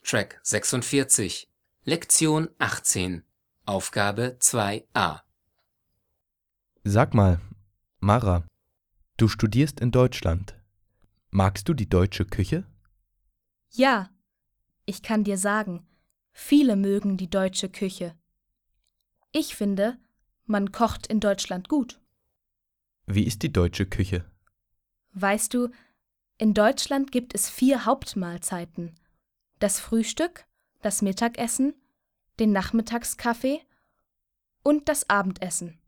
Track 46, Lektion 18, Aufgabe 2a. Sag mal, Mara, du studierst in Deutschland. Magst du die deutsche Küche? Ja, ich kann dir sagen, viele mögen die deutsche Küche. Ich finde, man kocht in Deutschland gut. Wie ist die deutsche Küche? Weißt du, in Deutschland gibt es 4 Hauptmahlzeiten: das Frühstück, das Mittagessen, den Nachmittagskaffee und das Abendessen.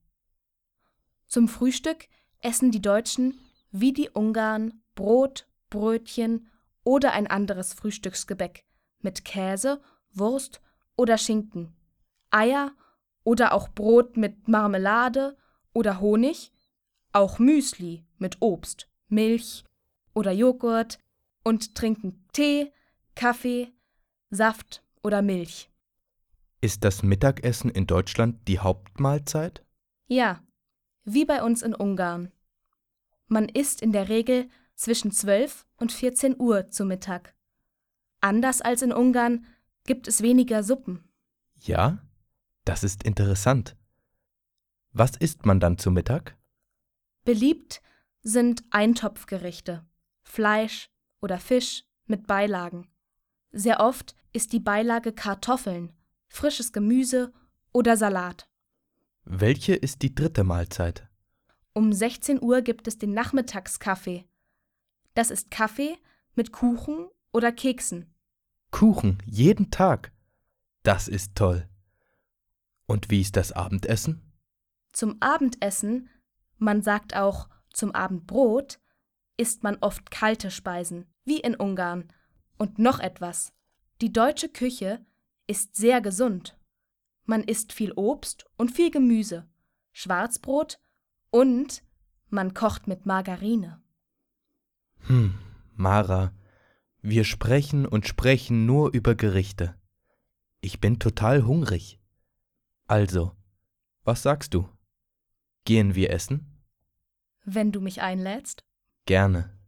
Zum Frühstück essen die Deutschen, wie die Ungarn, Brot, Brötchen oder ein anderes Frühstücksgebäck mit Käse, Wurst oder Schinken, Eier oder auch Brot mit Marmelade oder Honig, auch Müsli mit Obst, Milch oder Joghurt und trinken Tee, Kaffee, Saft oder Milch. Ist das Mittagessen in Deutschland die Hauptmahlzeit? Ja, wie bei uns in Ungarn. Man isst in der Regel zwischen 12 und 14 Uhr zu Mittag. Anders als in Ungarn gibt es weniger Suppen. Ja, das ist interessant. Was isst man dann zu Mittag? Beliebt sind Eintopfgerichte, Fleisch oder Fisch mit Beilagen. Sehr oft ist die Beilage Kartoffeln, frisches Gemüse oder Salat. Welche ist die dritte Mahlzeit? Um 16 Uhr gibt es den Nachmittagskaffee. Das ist Kaffee mit Kuchen oder Keksen. Kuchen, jeden Tag. Das ist toll. Und wie ist das Abendessen? Zum Abendessen, man sagt auch zum Abendbrot, isst man oft kalte Speisen, wie in Ungarn. Und noch etwas: die deutsche Küche ist sehr gesund. Man isst viel Obst und viel Gemüse, Schwarzbrot und man kocht mit Margarine. Mara, wir sprechen und sprechen nur über Gerichte. Ich bin total hungrig. Also, was sagst du? Gehen wir essen? Wenn du mich einlädst? Gerne.